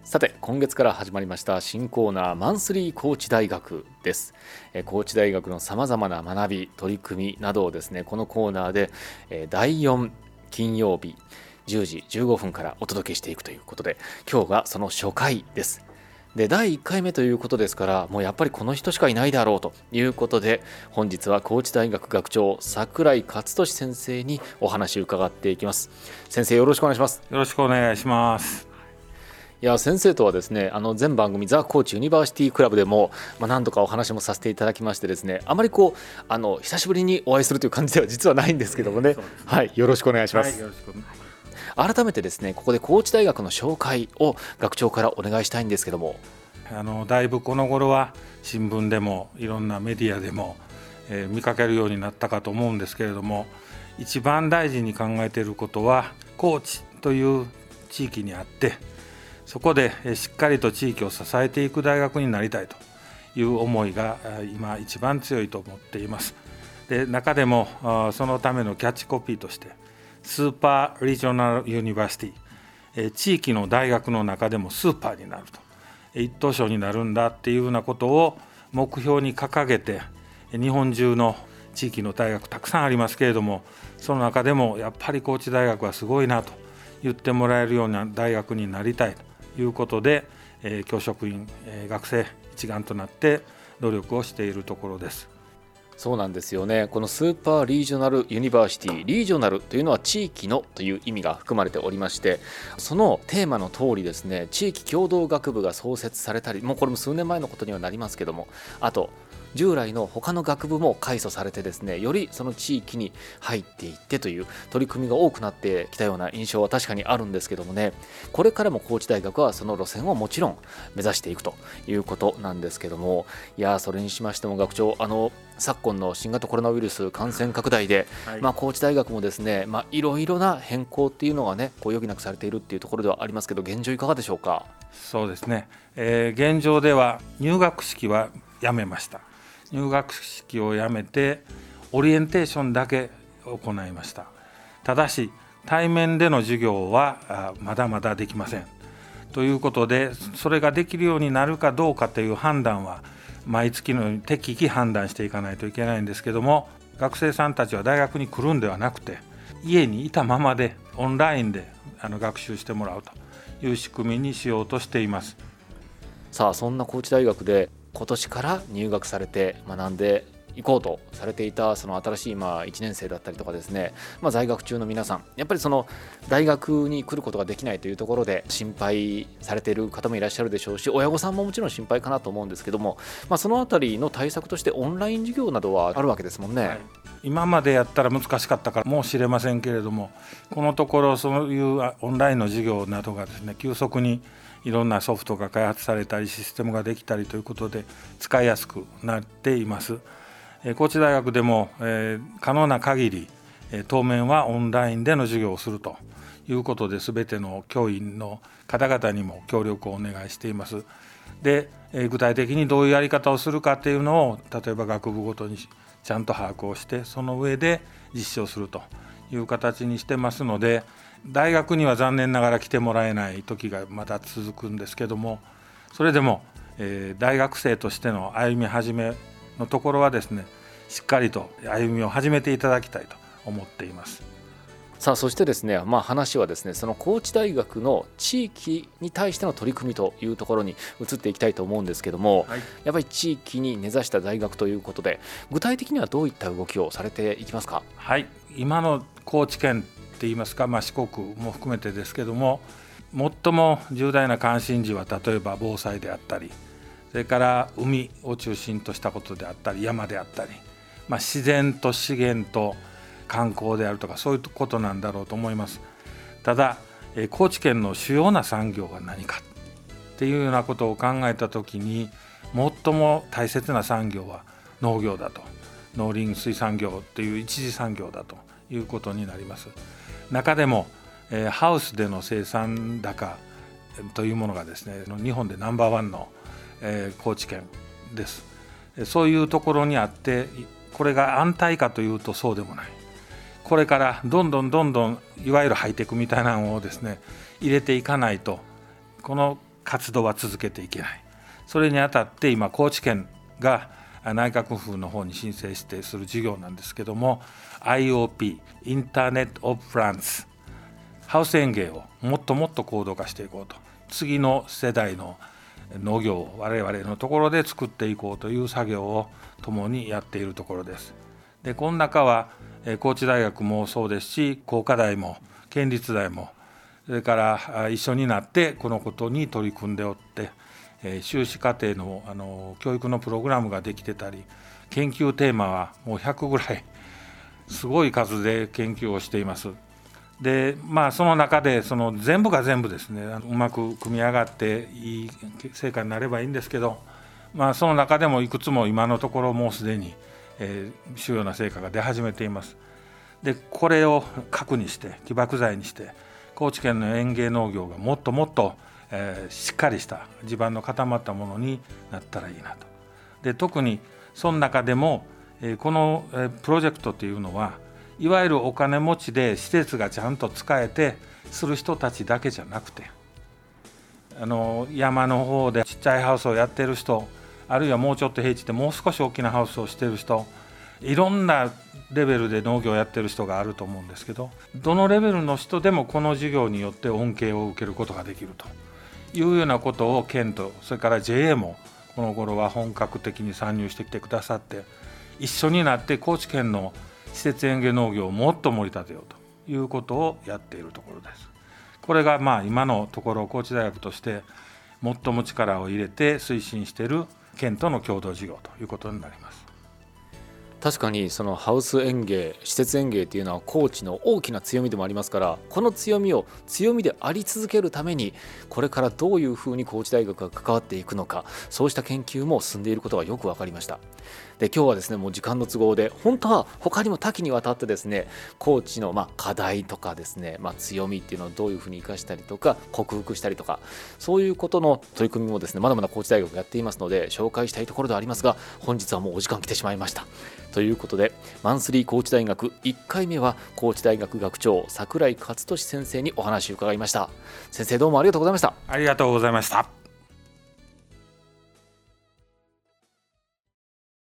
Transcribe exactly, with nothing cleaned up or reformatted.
さて今月から始まりました新コーナーマンスリー高知大学です。高知大学のさまざまな学び取り組みなどをですねこのコーナーでだいよん金曜日じゅうじじゅうごふんからお届けしていくということで、今日がその初回です。でだいいっかいめということですから、もうやっぱりこの人しかいないだろうということで、本日は高知大学学長櫻井勝利先生にお話を伺っていきます。先生、よろしくお願いします。 よろしくお願いします。 いや先生とはですね、あの全番組ザ・高知ユニバーシティクラブでも、まあ、何度かお話もさせていただきましてですね、あまりこうあの久しぶりにお会いするという感じでは実はないんですけどもね、はい、よろしくお願いします。はい、よろしく。改めてですね、ここで高知大学の紹介を学長からお願いしたいんですけども。 あのだいぶこの頃は新聞でもいろんなメディアでも、えー、見かけるようになったかと思うんですけれども、一番大事に考えていることは高知という地域にあって、そこでしっかりと地域を支えていく大学になりたいという思いが今一番強いと思っています。で中でもそのためのキャッチコピーとしてスーパーリージョナルユニバーシティ、地域の大学の中でもスーパーになると、一等賞になるんだっていうようなことを目標に掲げて、日本中の地域の大学たくさんありますけれども、その中でもやっぱり高知大学はすごいなと言ってもらえるような大学になりたいということで、えー、教職員、えー、学生一丸となって努力をしているところです。 そうなんですよね。このスーパーリージョナルユニバーシティ、リージョナルというのは地域のという意味が含まれておりまして、そのテーマの通りですね、地域共同学部が創設されたり、もうこれも数年前のことにはなりますけども、あと従来の他の学部も改組されてですね、よりその地域に入っていってという取り組みが多くなってきたような印象は確かにあるんですけどもね、これからも高知大学はその路線をもちろん目指していくということなんですけども、いやそれにしましても学長、あの昨今の新型コロナウイルス感染拡大で、はいまあ、高知大学もですね、まあ、いろいろな変更っていうのがねこう余儀なくされているっていうところではありますけど、現状いかがでしょうか。 そうですね、えー、現状では入学式はやめました。入学式をやめてオリエンテーションだけ行いました。ただし対面での授業はまだまだできませんということで、それができるようになるかどうかという判断は毎月のように適宜判断していかないといけないんですけども、学生さんたちは大学に来るんではなくて家にいたままでオンラインであの学習してもらうという仕組みにしようとしています。 さあそんな高知大学で今年から入学されて学んでいこうとされていたその新しいまあいちねん生だったりとかですね、まあ、在学中の皆さん、やっぱりその大学に来ることができないというところで心配されている方もいらっしゃるでしょうし、親御さんももちろん心配かなと思うんですけども、まあ、そのあたりの対策としてオンライン授業などはあるわけですもんね。はい、 今までやったら難しかったかもしれませんけれども、このところそういうオンラインの授業などがですね急速にいろんなソフトが開発されたりシステムができたりということで使いやすくなっています。高知大学でも、えー、可能な限り当面はオンラインでの授業をするということで、全ての教員の方々にも協力をお願いしています。で、えー、具体的にどういうやり方をするかっていうのを例えば学部ごとにちゃんと把握をして、その上で実施をするという形にしてますので、大学には残念ながら来てもらえない時がまだ続くんですけども、それでも、えー、大学生としての歩み始めのところはですねしっかりと歩みを始めていただきたいと思っています。 さあそしてですね、まあ、話はですねその高知大学の地域に対しての取り組みというところに移っていきたいと思うんですけども、はい、やっぱり地域に根ざした大学ということで、具体的にはどういった動きをされていきますか。 はい、今の高知県っていいますか、まあ、四国も含めてですけども、最も重大な関心事は例えば防災であったり、それから海を中心としたことであったり、山であったり、まあ、自然と資源と観光であるとか、そういうことなんだろうと思います。ただ高知県の主要な産業は何かっていうようなことを考えたときに、最も大切な産業は農業だと、農林水産業っていう一次産業だということになります。中でも、えー、ハウスでの生産高というものがですね日本でナンバーワンの、えー、高知県です。そういうところにあって、これが安泰かというとそうでもない。これからどんどんどんどんいわゆるハイテクみたいなのをですね入れていかないと、この活動は続けていけない。それにあたって今高知県が内閣府の方に申請してする事業なんですけども、 アイオーピー インターネット・オブ・プランツ、ハウス園芸をもっともっと高度化していこうと、次の世代の農業を我々のところで作っていこうという作業を共にやっているところです。でこの中は高知大学もそうですし、工科大も県立大もそれから一緒になってこのことに取り組んでおって、修士課程 の, あの教育のプログラムができてたり、研究テーマはもうひゃくぐらいすごい数で研究をしています。でまあその中でその全部が全部ですね、うまく組み上がっていい成果になればいいんですけど、まあその中でもいくつも今のところもうすでに、えー、主要な成果が出始めています。でこれを核にして起爆剤にして、高知県の園芸農業がもっともっと、えー、しっかりした地盤の固まったものになったらいいなと。で特にその中でも、えー、この、えー、プロジェクトというのはいわゆるお金持ちで施設がちゃんと使えてする人たちだけじゃなくて、あの山の方でちっちゃいハウスをやってる人、あるいはもうちょっと平地でもう少し大きなハウスをしてる人、いろんなレベルで農業をやってる人があると思うんですけど、どのレベルの人でもこの事業によって恩恵を受けることができるというようなことを県とそれから ジェーエー もこの頃は本格的に参入してきてくださって、一緒になって高知県の施設園芸農業をもっと盛り立てようということをやっているところです。これがまあ今のところ高知大学として最も力を入れて推進している県との共同事業ということになります。 確かにそのハウス園芸、施設園芸というのは高知の大きな強みでもありますから、この強みを強みであり続けるためにこれからどういうふうに高知大学が関わっていくのか、そうした研究も進んでいることがよく分かりました。で今日はですね、もう時間の都合で本当は他にも多岐にわたってですね、高知のまあ課題とかですね、まあ、強みっていうのをどういうふうに生かしたりとか克服したりとか、そういうことの取り組みもですねまだまだ高知大学やっていますので紹介したいところではありますが、本日はもうお時間来てしまいました。ということでマンスリー高知大学いっかいめは高知大学学長櫻井勝利先生にお話を伺いました。先生どうもありがとうございました。 ありがとうございました。